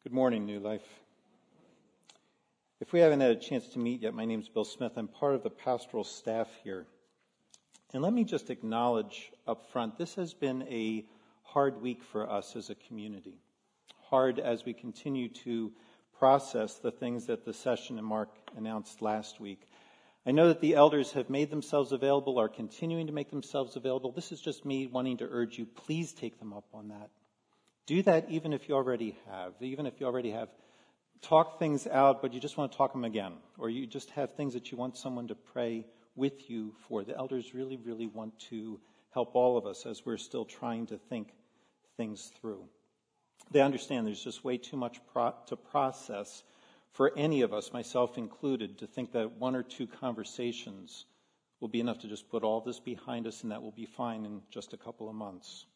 Good morning, New Life. If we haven't had a chance to meet yet, my name's Bill Smith. I'm part of the pastoral staff here. And let me just acknowledge up front, this has been a hard week for us as a community. Hard as we continue to process the things that the session and Mark announced last week. I know that the elders have made themselves available, are continuing to make themselves available. This is just me wanting to urge you, please take them up on that. Do that even if you already have. Talk things out, but you just want to talk them again. Or you just have things that you want someone to pray with you for. The elders really, really want to help all of us as we're still trying to think things through. They understand there's just way too much to process for any of us, myself included, to think that one or two conversations will be enough to just put all this behind us and that will be fine in just a couple of months.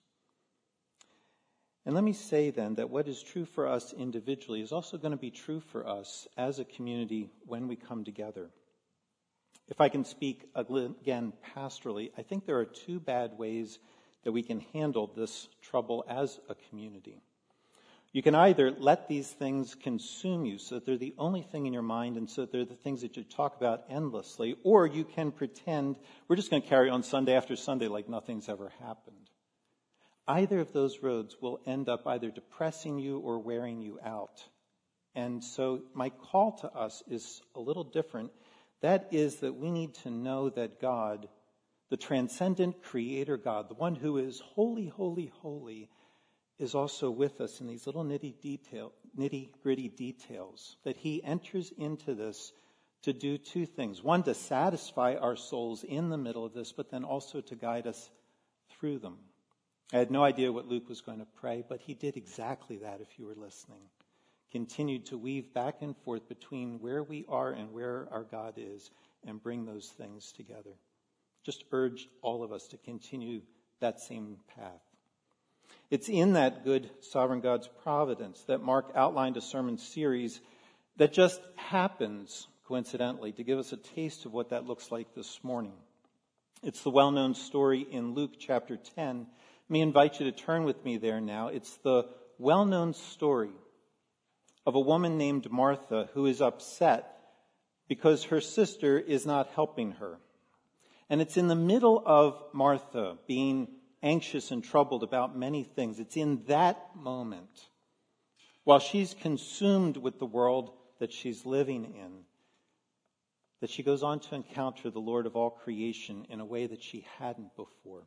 And let me say then that what is true for us individually is also going to be true for us as a community when we come together. If I can speak again pastorally, I think there are two bad ways that we can handle this trouble as a community. You can either let these things consume you so that they're the only thing in your mind and so that they're the things that you talk about endlessly, or you can pretend we're just going to carry on Sunday after Sunday like nothing's ever happened. Either of those roads will end up either depressing you or wearing you out. And so my call to us is a little different. That is that we need to know that God, the transcendent creator God, the one who is holy, holy, holy, is also with us in these little nitty-gritty details, that he enters into this to do two things. One, to satisfy our souls in the middle of this, but then also to guide us through them. I had no idea what Luke was going to pray, but he did exactly that if you were listening. Continued to weave back and forth between where we are and where our God is and bring those things together. Just urge all of us to continue that same path. It's in that good sovereign God's providence that Mark outlined a sermon series that just happens, coincidentally, to give us a taste of what that looks like this morning. It's the well-known story in Luke chapter 10. Let me invite you to turn with me there now. It's the well-known story of a woman named Martha who is upset because her sister is not helping her. And it's in the middle of Martha being anxious and troubled about many things. It's in that moment, while she's consumed with the world that she's living in, that she goes on to encounter the Lord of all creation in a way that she hadn't before.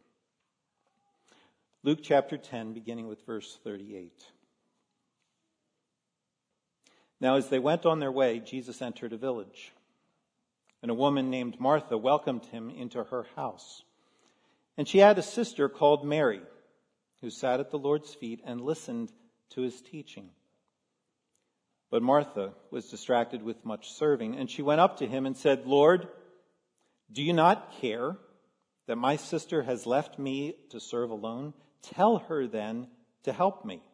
Luke chapter 10, beginning with verse 38. Now, as they went on their way, Jesus entered a village, and a woman named Martha welcomed him into her house. And she had a sister called Mary, who sat at the Lord's feet and listened to his teaching. But Martha was distracted with much serving, and she went up to him and said, "Lord, do you not care that my sister has left me to serve alone? Tell her then to help me."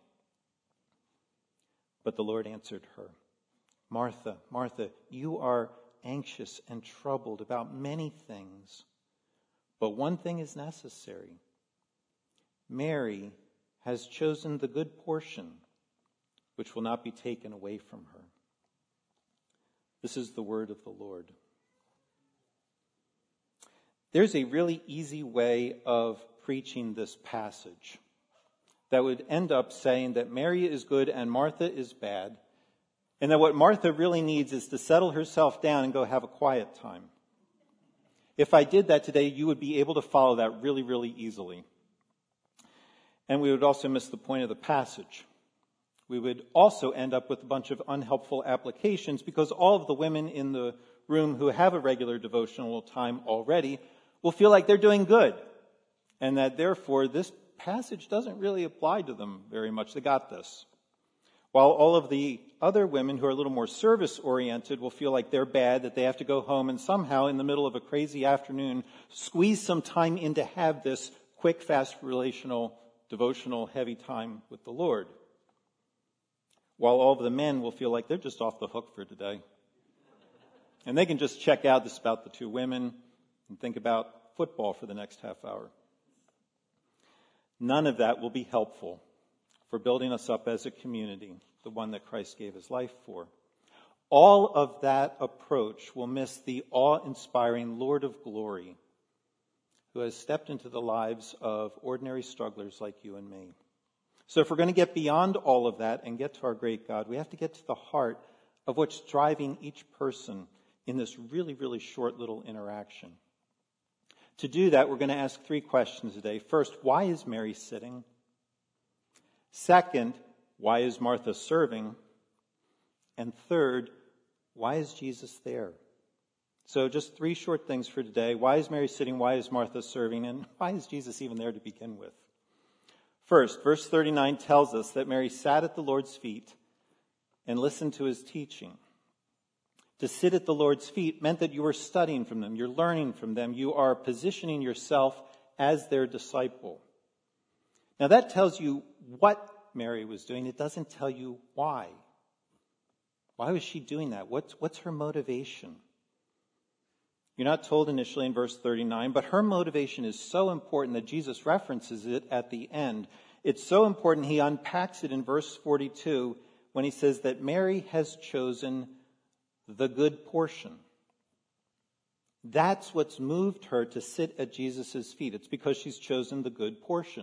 But the Lord answered her, "Martha, Martha, you are anxious and troubled about many things, but one thing is necessary. Mary has chosen the good portion, which will not be taken away from her." This is the word of the Lord. There's a really easy way of preaching this passage that would end up saying that Mary is good and Martha is bad, and that what Martha really needs is to settle herself down and go have a quiet time. If I did that today, you would be able to follow that really, really easily. And we would also miss the point of the passage. We would also end up with a bunch of unhelpful applications because all of the women in the room who have a regular devotional time already will feel like they're doing good, and that therefore this passage doesn't really apply to them very much. They got this. While all of the other women who are a little more service-oriented will feel like they're bad, that they have to go home and somehow in the middle of a crazy afternoon squeeze some time in to have this quick, fast, relational, devotional, heavy time with the Lord. While all of the men will feel like they're just off the hook for today. And they can just check out this about the two women and think about football for the next half hour. None of that will be helpful for building us up as a community, the one that Christ gave his life for. All of that approach will miss the awe-inspiring Lord of glory who has stepped into the lives of ordinary strugglers like you and me. So if we're going to get beyond all of that and get to our great God, we have to get to the heart of what's driving each person in this really, really short little interaction. To do that, we're going to ask 3 questions today. First, why is Mary sitting? Second, why is Martha serving? And third, why is Jesus there? So just 3 short things for today. Why is Mary sitting? Why is Martha serving? And why is Jesus even there to begin with? First, verse 39 tells us that Mary sat at the Lord's feet and listened to his teaching. To sit at the Lord's feet meant that you were studying from them, you're learning from them, you are positioning yourself as their disciple. Now that tells you what Mary was doing. It doesn't tell you why. Why was she doing that? What's her motivation? You're not told initially in verse 39, but her motivation is so important that Jesus references it at the end. It's so important he unpacks it in verse 42 when he says that Mary has chosen the good portion. That's what's moved her to sit at Jesus' feet. It's because she's chosen the good portion.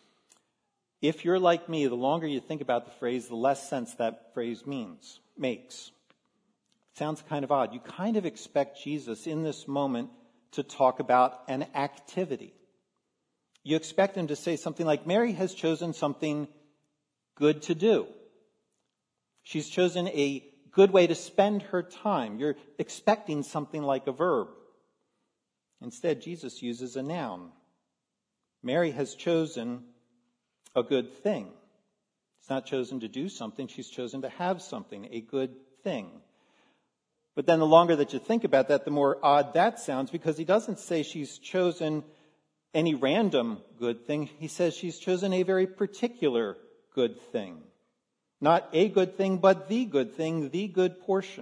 If you're like me, the longer you think about the phrase, the less sense that phrase makes. Sounds kind of odd. You kind of expect Jesus in this moment to talk about an activity. You expect him to say something like, Mary has chosen something good to do. She's chosen a good way to spend her time. You're expecting something like a verb. Instead, Jesus uses a noun. Mary has chosen a good thing. She's not chosen to do something. She's chosen to have something, a good thing. But then the longer that you think about that, the more odd that sounds, because he doesn't say she's chosen any random good thing. He says she's chosen a very particular good thing. Not a good thing, but the good thing, the good portion.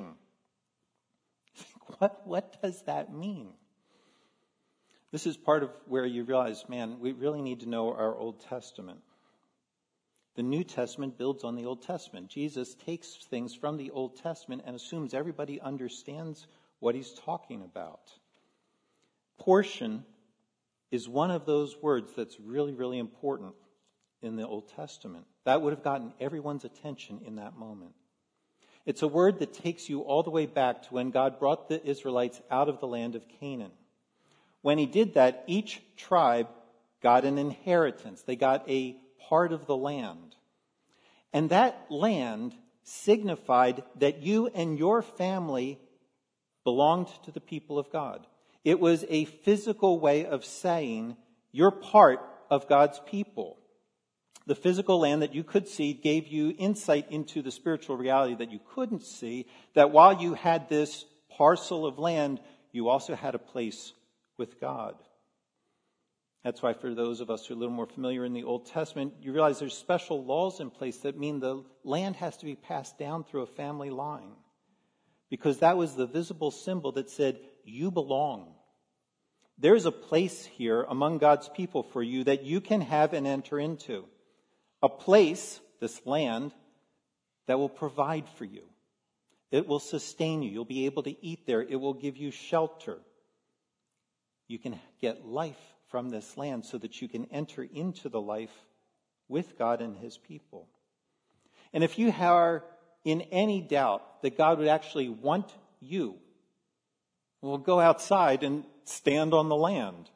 What does that mean? This is part of where you realize, man, we really need to know our Old Testament. The New Testament builds on the Old Testament. Jesus takes things from the Old Testament and assumes everybody understands what he's talking about. Portion is one of those words that's really, really important in the Old Testament. That would have gotten everyone's attention in that moment. It's a word that takes you all the way back to when God brought the Israelites out of the land of Canaan. When he did that, each tribe got an inheritance. They got a part of the land. And that land signified that you and your family belonged to the people of God. It was a physical way of saying you're part of God's people. The physical land that you could see gave you insight into the spiritual reality that you couldn't see, that while you had this parcel of land, you also had a place with God. That's why for those of us who are a little more familiar in the Old Testament, you realize there's special laws in place that mean the land has to be passed down through a family line. Because that was the visible symbol that said, you belong. There's a place here among God's people for you that you can have and enter into. A place, this land, that will provide for you. It will sustain you. You'll be able to eat there. It will give you shelter. You can get life from this land so that you can enter into the life with God and his people. And if you are in any doubt that God would actually want you, well, go outside and stand on the land.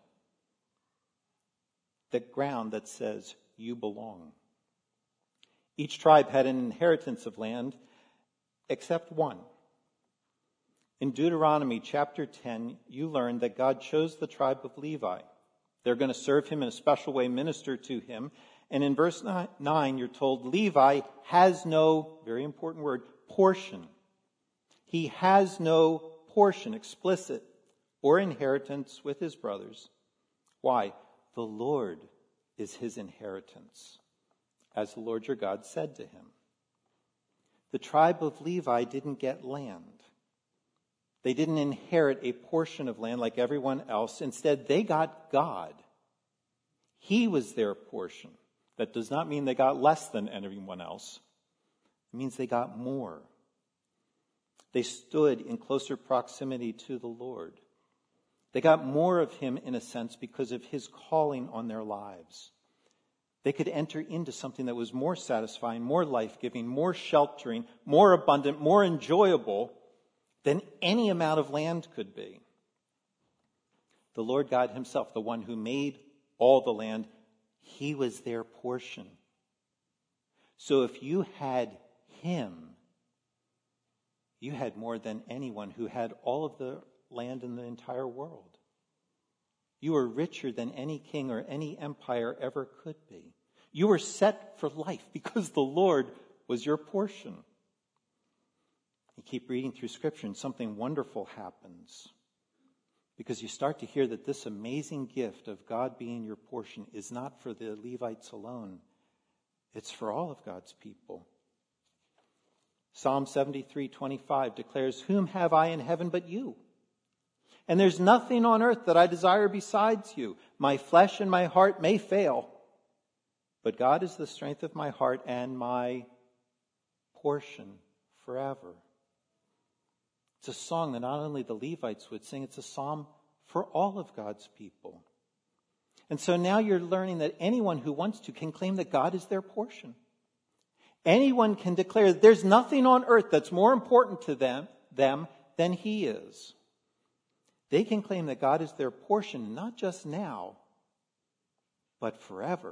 The ground that says you belong. Each tribe had an inheritance of land except one. In Deuteronomy chapter 10, you learn that God chose the tribe of Levi. They're going to serve him in a special way, minister to him. And in verse 9, you're told Levi has no, very important word, portion. He has no portion, explicit, or inheritance with his brothers. Why? The Lord is his inheritance, as the Lord your God said to him. The tribe of Levi didn't get land. They didn't inherit a portion of land like everyone else. Instead, they got God. He was their portion. That does not mean they got less than everyone else. It means they got more. They stood in closer proximity to the Lord. They got more of him, in a sense, because of his calling on their lives. They could enter into something that was more satisfying, more life-giving, more sheltering, more abundant, more enjoyable than any amount of land could be. The Lord God himself, the one who made all the land, he was their portion. So if you had him, you had more than anyone who had all of the land in the entire world. You were richer than any king or any empire ever could be. You were set for life because the Lord was your portion. You keep reading through Scripture and something wonderful happens, because you start to hear that this amazing gift of God being your portion is not for the Levites alone. It's for all of God's people. Psalm 73:25 declares, "Whom have I in heaven but you? And there's nothing on earth that I desire besides you. My flesh and my heart may fail, but God is the strength of my heart and my portion forever." It's a song that not only the Levites would sing, it's a psalm for all of God's people. And so now you're learning that anyone who wants to can claim that God is their portion. Anyone can declare that there's nothing on earth that's more important to them than he is. They can claim that God is their portion, not just now, but forever.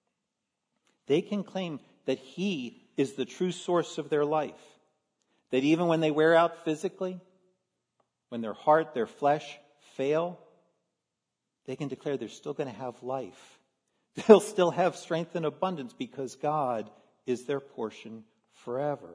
They can claim that he is the true source of their life. That even when they wear out physically, when their heart, their flesh fail, they can declare they're still going to have life. They'll still have strength and abundance because God is their portion forever.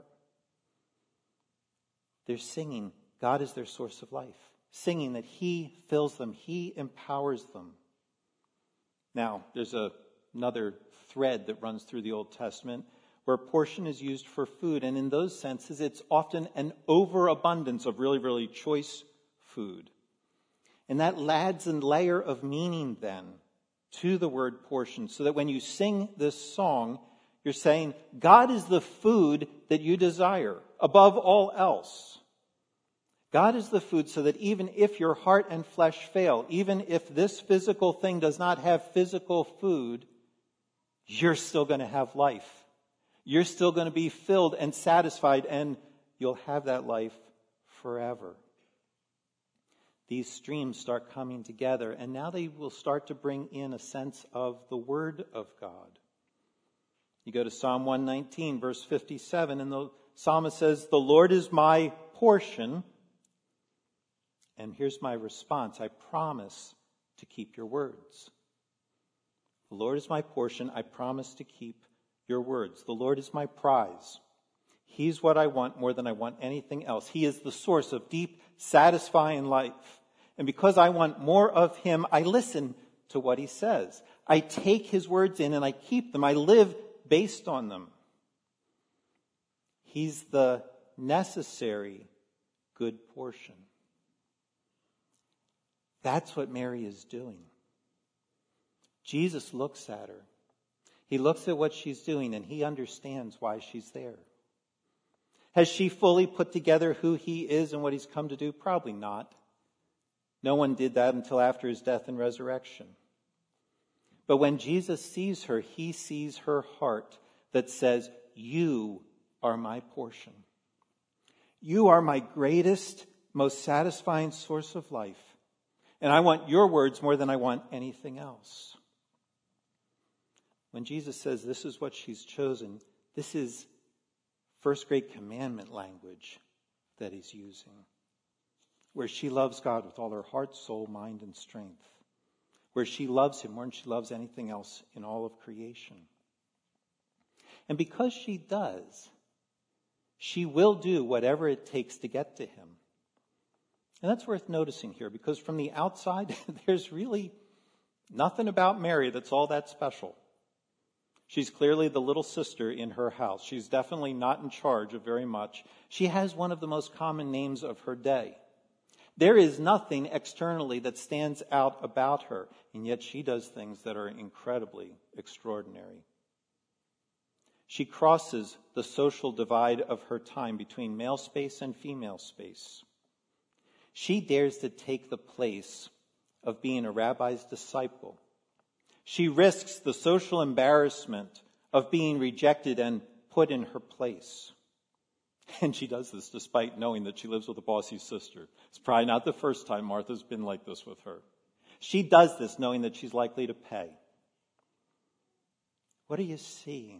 They're singing, God is their source of life. Singing that he fills them, he empowers them. Now, there's another thread that runs through the Old Testament where portion is used for food. And in those senses, it's often an overabundance of really, really choice food. And that adds a layer of meaning then to the word portion, so that when you sing this song, you're saying, God is the food that you desire above all else. God is the food so that even if your heart and flesh fail, even if this physical thing does not have physical food, you're still going to have life. You're still going to be filled and satisfied, and you'll have that life forever. These streams start coming together, and now they will start to bring in a sense of the Word of God. You go to Psalm 119, verse 57, and the psalmist says, "The Lord is my portion." And here's my response. I promise to keep your words. The Lord is my portion. I promise to keep your words. The Lord is my prize. He's what I want more than I want anything else. He is the source of deep, satisfying life. And because I want more of him, I listen to what he says. I take his words in and I keep them. I live based on them. He's the necessary good portion. That's what Mary is doing. Jesus looks at her. He looks at what she's doing and he understands why she's there. Has she fully put together who he is and what he's come to do? Probably not. No one did that until after his death and resurrection. But when Jesus sees her, he sees her heart that says, "You are my portion. You are my greatest, most satisfying source of life. And I want your words more than I want anything else." When Jesus says this is what she's chosen, this is first great commandment language that he's using. Where she loves God with all her heart, soul, mind, and strength. Where she loves him more than she loves anything else in all of creation. And because she does, she will do whatever it takes to get to him. And that's worth noticing here, because from the outside, there's really nothing about Mary that's all that special. She's clearly the little sister in her house. She's definitely not in charge of very much. She has one of the most common names of her day. There is nothing externally that stands out about her, and yet she does things that are incredibly extraordinary. She crosses the social divide of her time between male space and female space. She dares to take the place of being a rabbi's disciple. She risks the social embarrassment of being rejected and put in her place. And she does this despite knowing that she lives with a bossy sister. It's probably not the first time Martha's been like this with her. She does this knowing that she's likely to pay. What are you seeing?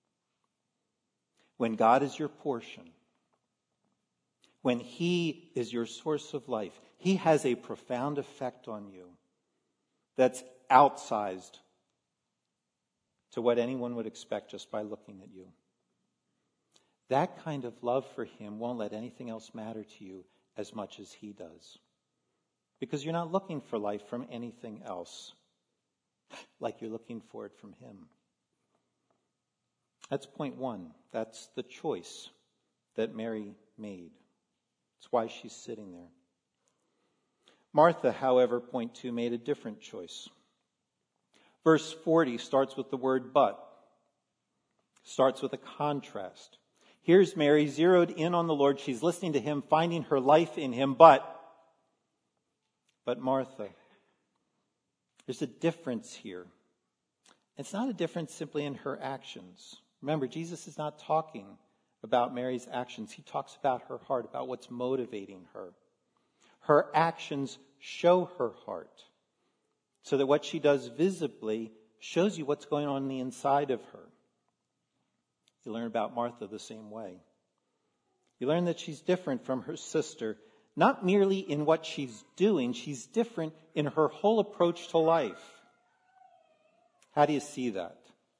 When God is your portion, when He is your source of life, He has a profound effect on you that's outsized to what anyone would expect just by looking at you. That kind of love for Him won't let anything else matter to you as much as He does. Because you're not looking for life from anything else like you're looking for it from Him. That's point one. That's the choice that Mary made. It's why she's sitting there. Martha, however, point two, made a different choice. Verse 40 starts with the word but. Starts with a contrast. Here's Mary zeroed in on the Lord. She's listening to Him, finding her life in Him, but Martha, there's a difference here. It's not a difference simply in her actions. Remember, Jesus is not talking about Mary's actions. He talks about her heart, about what's motivating her. Her actions show her heart, so that what she does visibly shows you what's going on the inside of her. You learn about Martha the same way. You learn that she's different from her sister, not merely in what she's doing, she's different in her whole approach to life. How do you see that?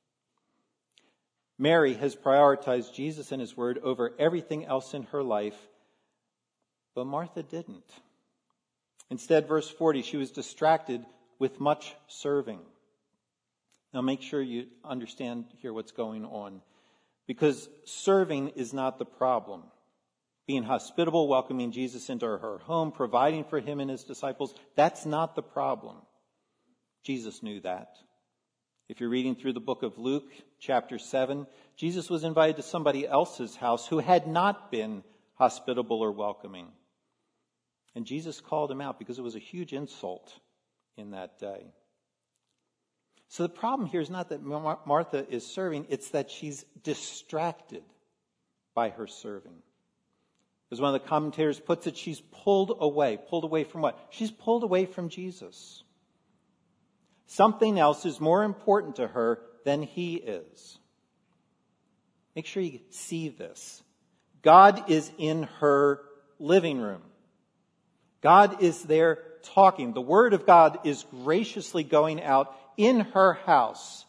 Mary has prioritized Jesus and His word over everything else in her life, but Martha didn't. Instead, verse 40, she was distracted with much serving. Now make sure you understand here what's going on, because serving is not the problem. Being hospitable, welcoming Jesus into her home, providing for Him and His disciples, that's not the problem. Jesus knew that. If you're reading through the book of Luke, chapter 7, Jesus was invited to somebody else's house who had not been hospitable or welcoming. And Jesus called him out because it was a huge insult in that day. So the problem here is not that Martha is serving, it's that she's distracted by her serving. As one of the commentators puts it, she's pulled away. Pulled away from what? She's pulled away from Jesus. Something else is more important to her than He is. Make sure you see this. God is in her living room. God is there talking. The Word of God is graciously going out in her house.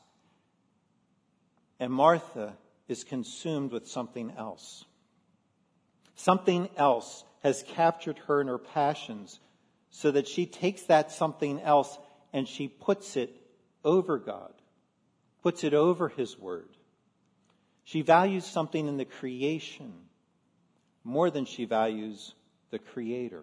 And Martha is consumed with something else. Something else has captured her in her passions, so that she takes that something else and she puts it over God, puts it over His word. She values something in the creation more than she values the Creator.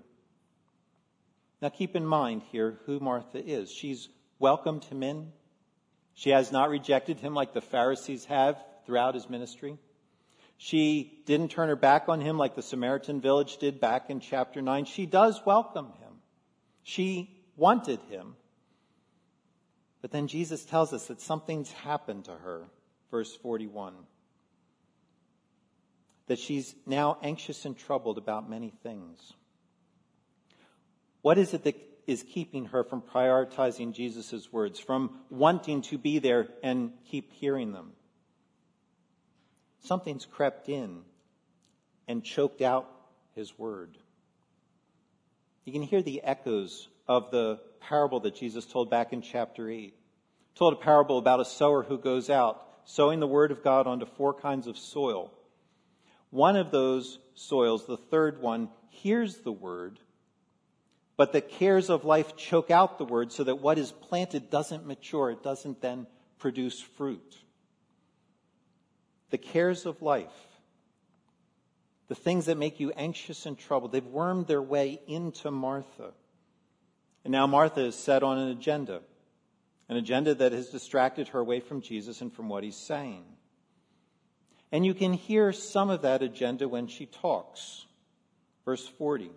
Now keep in mind here who Martha is. She's welcomed Him in. She has not rejected Him like the Pharisees have throughout His ministry. She didn't turn her back on Him like the Samaritan village did back in chapter 9. She does welcome Him. She wanted Him. But then Jesus tells us that something's happened to her. Verse 41. That she's now anxious and troubled about many things. What is it that is keeping her from prioritizing Jesus' words, from wanting to be there and keep hearing them? Something's crept in and choked out His word. You can hear the echoes of the parable that Jesus told back in chapter 8. He told a parable about a sower who goes out, sowing the word of God onto 4 kinds of soil. One of those soils, the third one, hears the word, but the cares of life choke out the word so that what is planted doesn't mature. It doesn't then produce fruit. The cares of life, the things that make you anxious and troubled, they've wormed their way into Martha. And now Martha is set on an agenda that has distracted her away from Jesus and from what He's saying. And you can hear some of that agenda when she talks. Verse 40.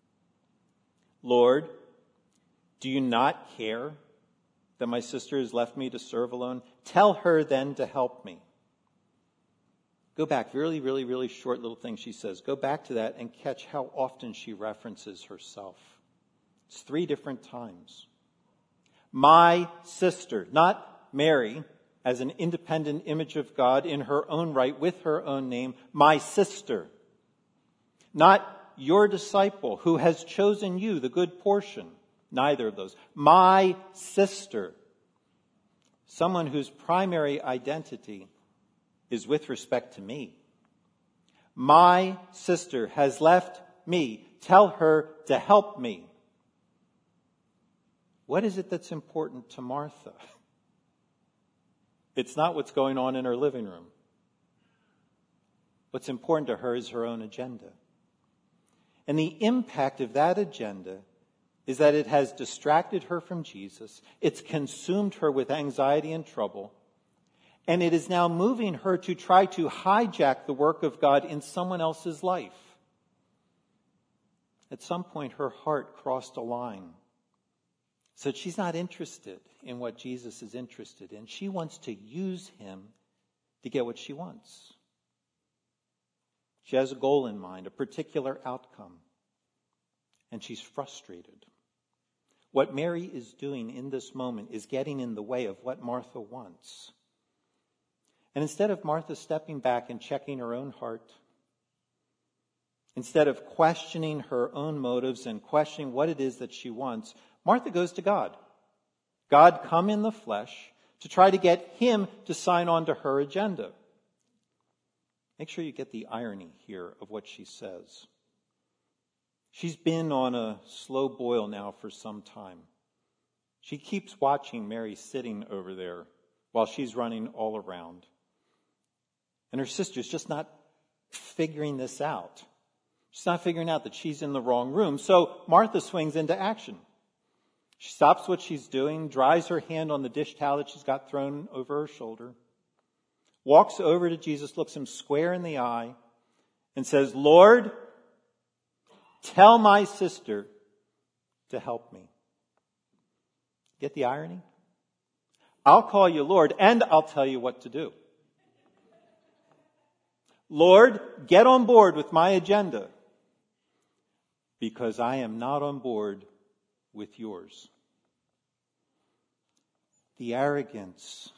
Lord, do you not care that my sister has left me to serve alone? Tell her then to help me. Go back, really, really, really short little thing she says. Go back to that and catch how often she references herself. It's 3 different times. My sister, not Mary as an independent image of God in her own right with her own name. My sister. Not your disciple who has chosen you, the good portion. Neither of those. My sister. Someone whose primary identity is with respect to me. My sister has left me. Tell her to help me. What is it that's important to Martha? It's not what's going on in her living room. What's important to her is her own agenda. And the impact of that agenda is that it has distracted her from Jesus. It's consumed her with anxiety and trouble. And it is now moving her to try to hijack the work of God in someone else's life. At some point, her heart crossed a line. So she's not interested in what Jesus is interested in. She wants to use him to get what she wants. She has a goal in mind, a particular outcome. And she's frustrated. What Mary is doing in this moment is getting in the way of what Martha wants. And instead of Martha stepping back and checking her own heart, instead of questioning her own motives and questioning what it is that she wants, Martha goes to God. God come in the flesh to try to get him to sign on to her agenda. Make sure you get the irony here of what she says. She's been on a slow boil now for some time. She keeps watching Mary sitting over there while she's running all around. And her sister's just not figuring this out. She's not figuring out that she's in the wrong room. So Martha swings into action. She stops what she's doing, dries her hand on the dish towel that she's got thrown over her shoulder, walks over to Jesus, looks him square in the eye, and says, Lord, tell my sister to help me. Get the irony? I'll call you Lord, and I'll tell you what to do. Lord, get on board with my agenda, because I am not on board with yours. The arrogance,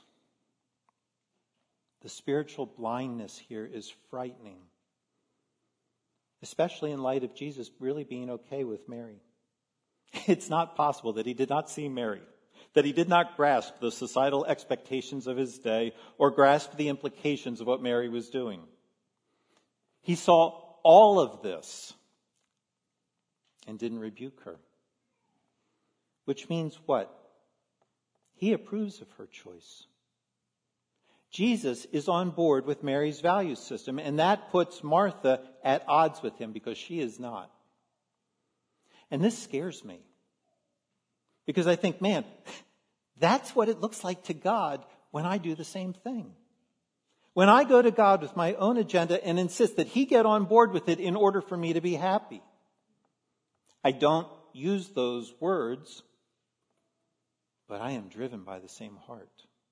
the spiritual blindness here is frightening, especially in light of Jesus really being okay with Mary. It's not possible that he did not see Mary, that he did not grasp the societal expectations of his day or grasp the implications of what Mary was doing. He saw all of this and didn't rebuke her. Which means what? He approves of her choice. Jesus is on board with Mary's value system, and that puts Martha at odds with him because she is not. And this scares me. Because I think, man, that's what it looks like to God when I do the same thing. When I go to God with my own agenda and insist that he get on board with it in order for me to be happy. I don't use those words, but I am driven by the same heart.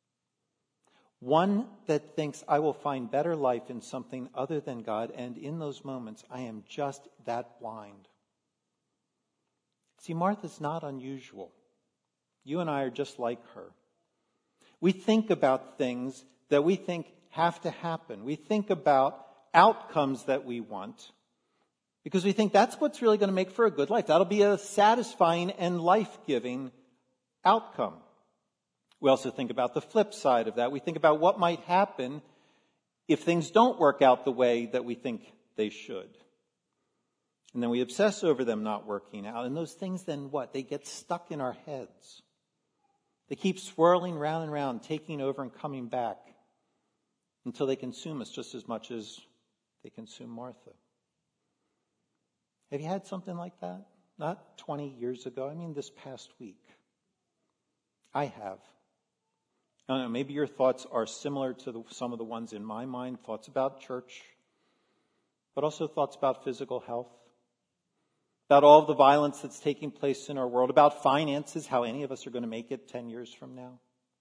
One that thinks I will find better life in something other than God, and in those moments I am just that blind. See, Martha's not unusual. You and I are just like her. We think about things that we think have to happen. We think about outcomes that we want because we think that's what's really going to make for a good life. That'll be a satisfying and life-giving outcome. We also think about the flip side of that. We think about what might happen if things don't work out the way that we think they should. And then we obsess over them not working out. And those things then what? They get stuck in our heads. They keep swirling round and round, taking over and coming back until they consume us just as much as they consume Martha. Have you had something like that? Not 20 years ago. I mean this past week. I have. I don't know, maybe your thoughts are similar to some of the ones in my mind, thoughts about church, but also thoughts about physical health, about all of the violence that's taking place in our world, about finances, how any of us are going to make it 10 years from now.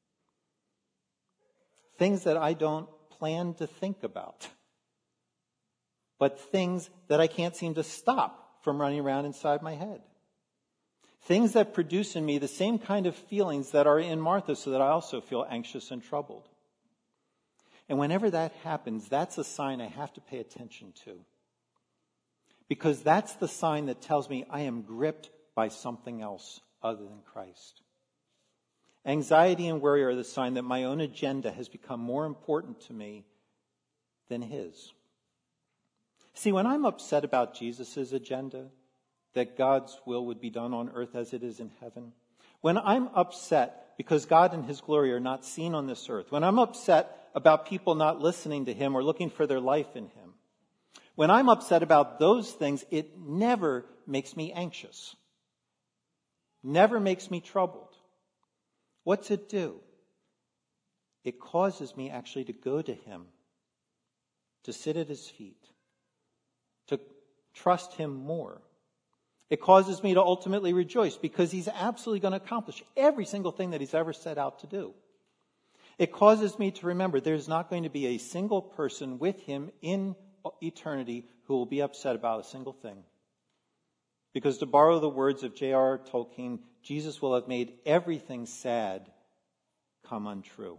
Things that I don't plan to think about, but things that I can't seem to stop from running around inside my head. Things that produce in me the same kind of feelings that are in Martha, so that I also feel anxious and troubled. And whenever that happens, that's a sign I have to pay attention to. Because that's the sign that tells me I am gripped by something else other than Christ. Anxiety and worry are the sign that my own agenda has become more important to me than his. See, when I'm upset about Jesus' agenda, that God's will would be done on earth as it is in heaven, when I'm upset because God and his glory are not seen on this earth, when I'm upset about people not listening to him or looking for their life in him, when I'm upset about those things, it never makes me anxious, never makes me troubled. What's it do? It causes me actually to go to him, to sit at his feet, to trust him more. It causes me to ultimately rejoice because he's absolutely going to accomplish every single thing that he's ever set out to do. It causes me to remember there's not going to be a single person with him in eternity who will be upset about a single thing. Because to borrow the words of J.R.R. Tolkien, Jesus will have made everything sad come untrue.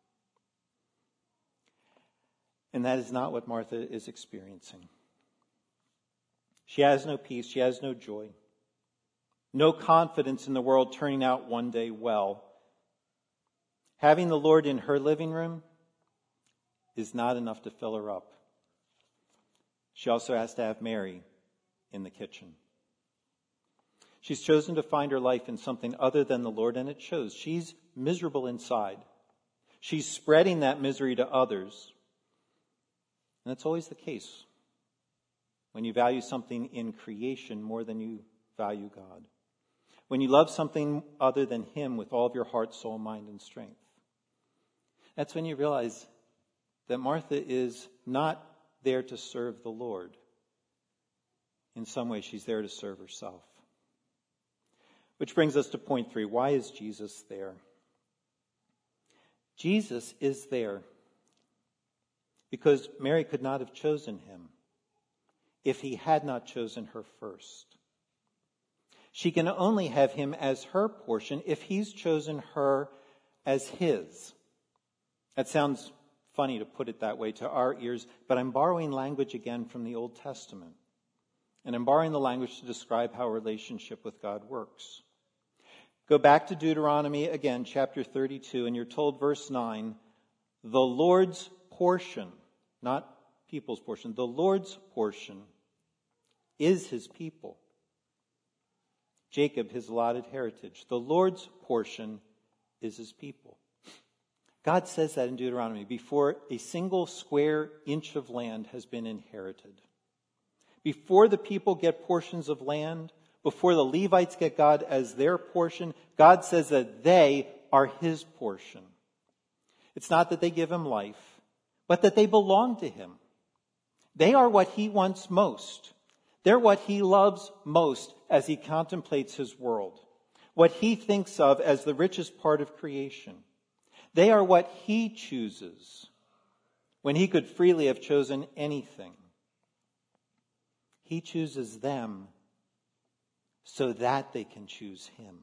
And that is not what Martha is experiencing. She has no peace, she has no joy, no confidence in the world turning out one day well. Having the Lord in her living room is not enough to fill her up. She also has to have Mary in the kitchen. She's chosen to find her life in something other than the Lord, and it shows. She's miserable inside. She's spreading that misery to others. And that's always the case when you value something in creation more than you value God. When you love something other than him with all of your heart, soul, mind, and strength. That's when you realize that Martha is not there to serve the Lord. In some way, she's there to serve herself. Which brings us to point 3. Why is Jesus there? Jesus is there because Mary could not have chosen him if he had not chosen her first. She can only have him as her portion if he's chosen her as his. That sounds funny to put it that way to our ears, but I'm borrowing language again from the Old Testament. And I'm borrowing the language to describe how a relationship with God works. Go back to Deuteronomy again, chapter 32, and you're told, verse 9, the Lord's portion, not people's portion, the Lord's portion is his people. Jacob, his allotted heritage. The Lord's portion is his people. God says that in Deuteronomy before a single square inch of land has been inherited. Before the people get portions of land, before the Levites get God as their portion, God says that they are his portion. It's not that they give him life, but that they belong to him. They are what he wants most. They're what he loves most as he contemplates his world. What he thinks of as the richest part of creation. They are what he chooses when he could freely have chosen anything. He chooses them so that they can choose him.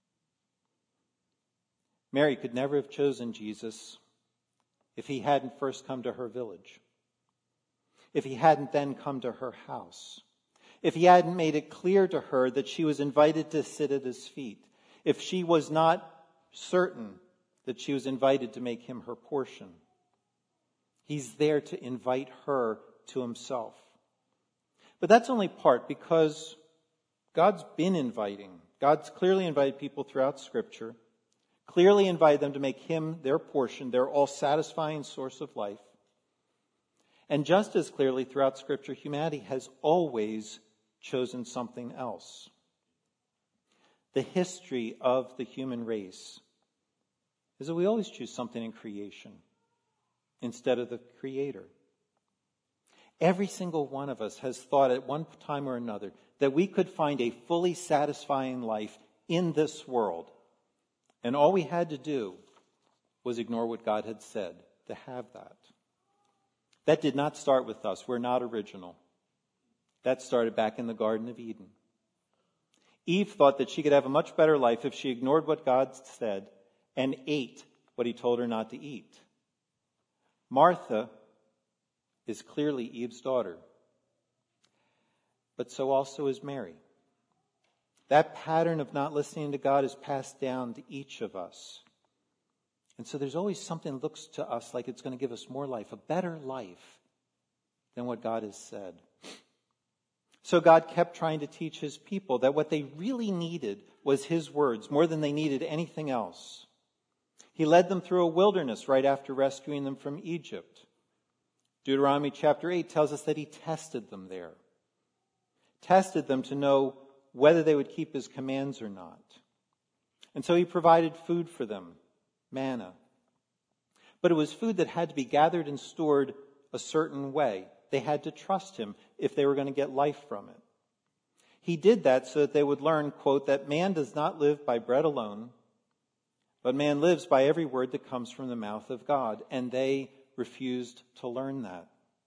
Mary could never have chosen Jesus if he hadn't first come to her village. If he hadn't then come to her house. If he hadn't made it clear to her that she was invited to sit at his feet. If she was not certain that she was invited to make him her portion. He's there to invite her to himself. But that's only part, because God's been inviting. God's clearly invited people throughout Scripture. Clearly invited them to make him their portion, their all-satisfying source of life. And just as clearly throughout Scripture, humanity has always chosen something else. The history of the human race is that we always choose something in creation instead of the Creator. Every single one of us has thought at one time or another that we could find a fully satisfying life in this world. And all we had to do was ignore what God had said to have that. That did not start with us. We're not original. That started back in the Garden of Eden. Eve thought that she could have a much better life if she ignored what God said and ate what he told her not to eat. Martha is clearly Eve's daughter, but so also is Mary. That pattern of not listening to God is passed down to each of us. And so there's always something that looks to us like it's going to give us more life, a better life than what God has said. So God kept trying to teach his people that what they really needed was his words more than they needed anything else. He led them through a wilderness right after rescuing them from Egypt. Deuteronomy chapter 8 tells us that he tested them there. Tested them to know whether they would keep his commands or not. And so he provided food for them, manna. But it was food that had to be gathered and stored a certain way. They had to trust him if they were going to get life from it. He did that so that they would learn, quote, that man does not live by bread alone, but man lives by every word that comes from the mouth of God. And they refused to learn that.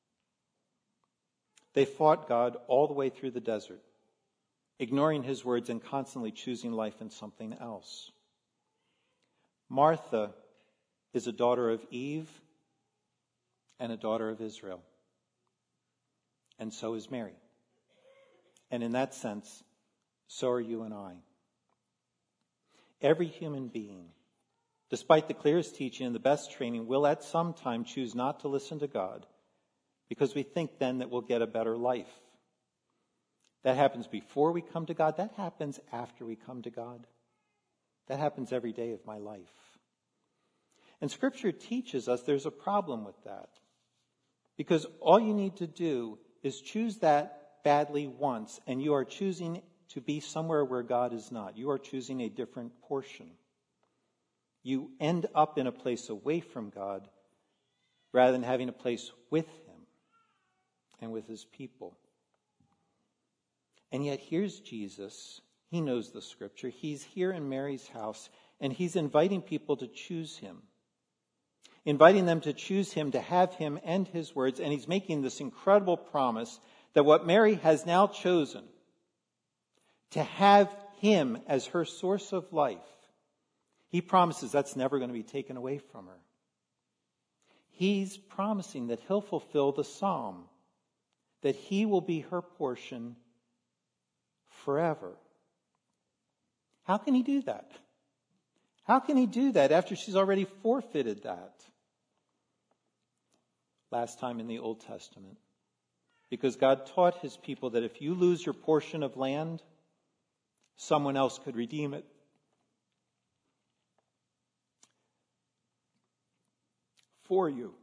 They fought God all the way through the desert, ignoring his words and constantly choosing life in something else. Martha is a daughter of Eve and a daughter of Israel. And so is Mary. And in that sense, so are you and I. Every human being, despite the clearest teaching and the best training, will at some time choose not to listen to God because we think then that we'll get a better life. That happens before we come to God. That happens after we come to God. That happens every day of my life. And Scripture teaches us there's a problem with that. Because all you need to do is choose that badly once, and you are choosing to be somewhere where God is not. You are choosing a different portion. You end up in a place away from God rather than having a place with him and with his people. And yet here's Jesus. He knows the Scripture. He's here in Mary's house, and he's inviting people to choose him. Inviting them to choose him, to have him and his words. And he's making this incredible promise that what Mary has now chosen, to have him as her source of life, he promises that's never going to be taken away from her. He's promising that he'll fulfill the psalm, that he will be her portion forever. How can he do that? How can he do that after she's already forfeited that? Last time in the Old Testament. Because God taught his people that if you lose your portion of land, someone else could redeem it. For you.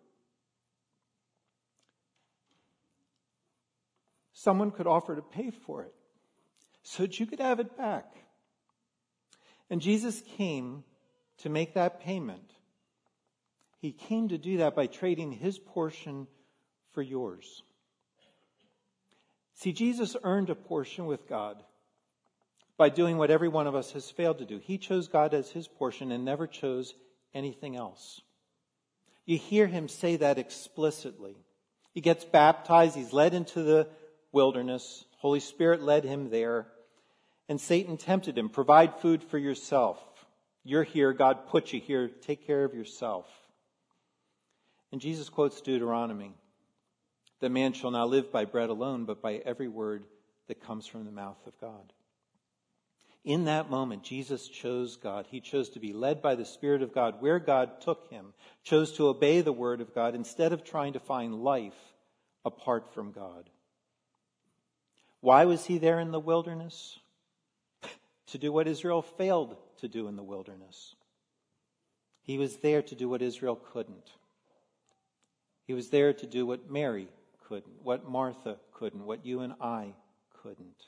Someone could offer to pay for it so that you could have it back. And Jesus came to make that payment. He came to do that by trading his portion for yours. See, Jesus earned a portion with God by doing what every one of us has failed to do. He chose God as his portion and never chose anything else. You hear him say that explicitly. He gets baptized. He's led into the wilderness. Holy Spirit led him there. And Satan tempted him. Provide food for yourself. You're here. God put you here. Take care of yourself. And Jesus quotes Deuteronomy, that man shall not live by bread alone, but by every word that comes from the mouth of God. In that moment, Jesus chose God. He chose to be led by the Spirit of God where God took him, chose to obey the word of God instead of trying to find life apart from God. Why was he there in the wilderness? To do what Israel failed to do in the wilderness. He was there to do what Israel couldn't. He was there to do what Mary couldn't, what Martha couldn't, what you and I couldn't.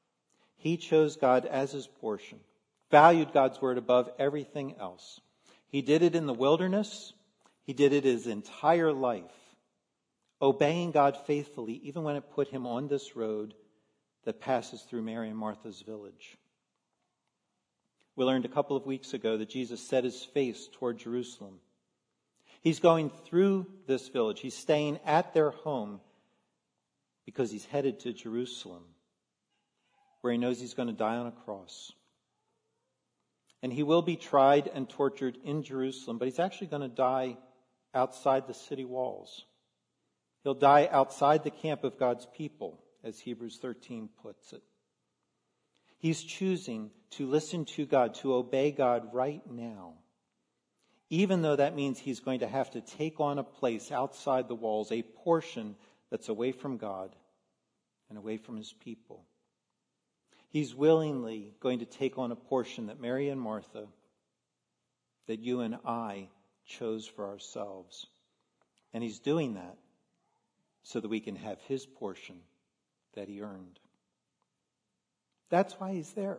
He chose God as his portion, valued God's word above everything else. He did it in the wilderness. He did it his entire life, obeying God faithfully, even when it put him on this road that passes through Mary and Martha's village. We learned a couple of weeks ago that Jesus set his face toward Jerusalem. He's going through this village. He's staying at their home because he's headed to Jerusalem, where he knows he's going to die on a cross. And he will be tried and tortured in Jerusalem, but he's actually going to die outside the city walls. He'll die outside the camp of God's people, as Hebrews 13 puts it. He's choosing to listen to God, to obey God right now, even though that means he's going to have to take on a place outside the walls, a portion that's away from God and away from his people. He's willingly going to take on a portion that Mary and Martha, that you and I chose for ourselves. And he's doing that so that we can have his portion that he earned. That's why he's there.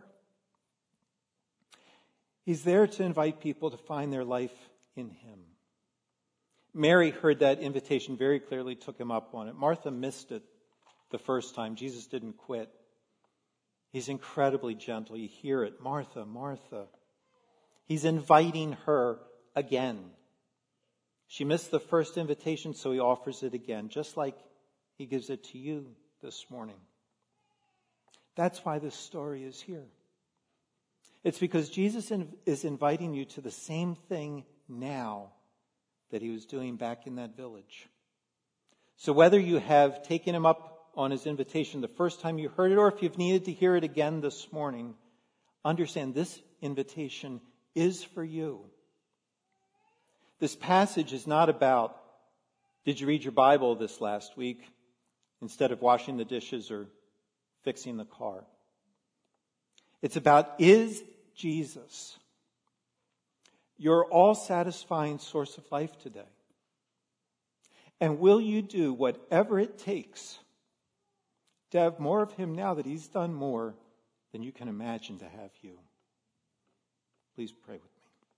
He's there to invite people to find their life in him. Mary heard that invitation very clearly, took him up on it. Martha missed it the first time. Jesus didn't quit. He's incredibly gentle. You hear it. Martha, Martha. He's inviting her again. She missed the first invitation, so he offers it again, just like he gives it to you this morning. That's why this story is here. It's because Jesus is inviting you to the same thing now that he was doing back in that village. So whether you have taken him up on his invitation the first time you heard it, or if you've needed to hear it again this morning, understand this invitation is for you. This passage is not about, did you read your Bible this last week instead of washing the dishes or fixing the car? It's about, is Jesus your all-satisfying source of life today? And will you do whatever it takes to have more of him now that he's done more than you can imagine to have you? Please pray with me.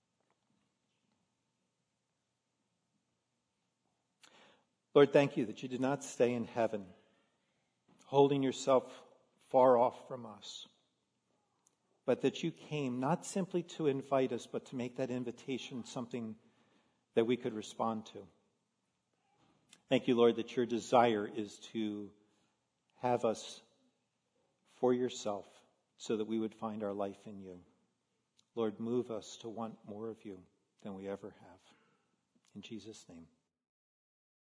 Lord, thank you that you did not stay in heaven, holding yourself far off from us, but that you came not simply to invite us, but to make that invitation something that we could respond to. Thank you, Lord, that your desire is to have us for yourself so that we would find our life in you. Lord, move us to want more of you than we ever have. In Jesus' name.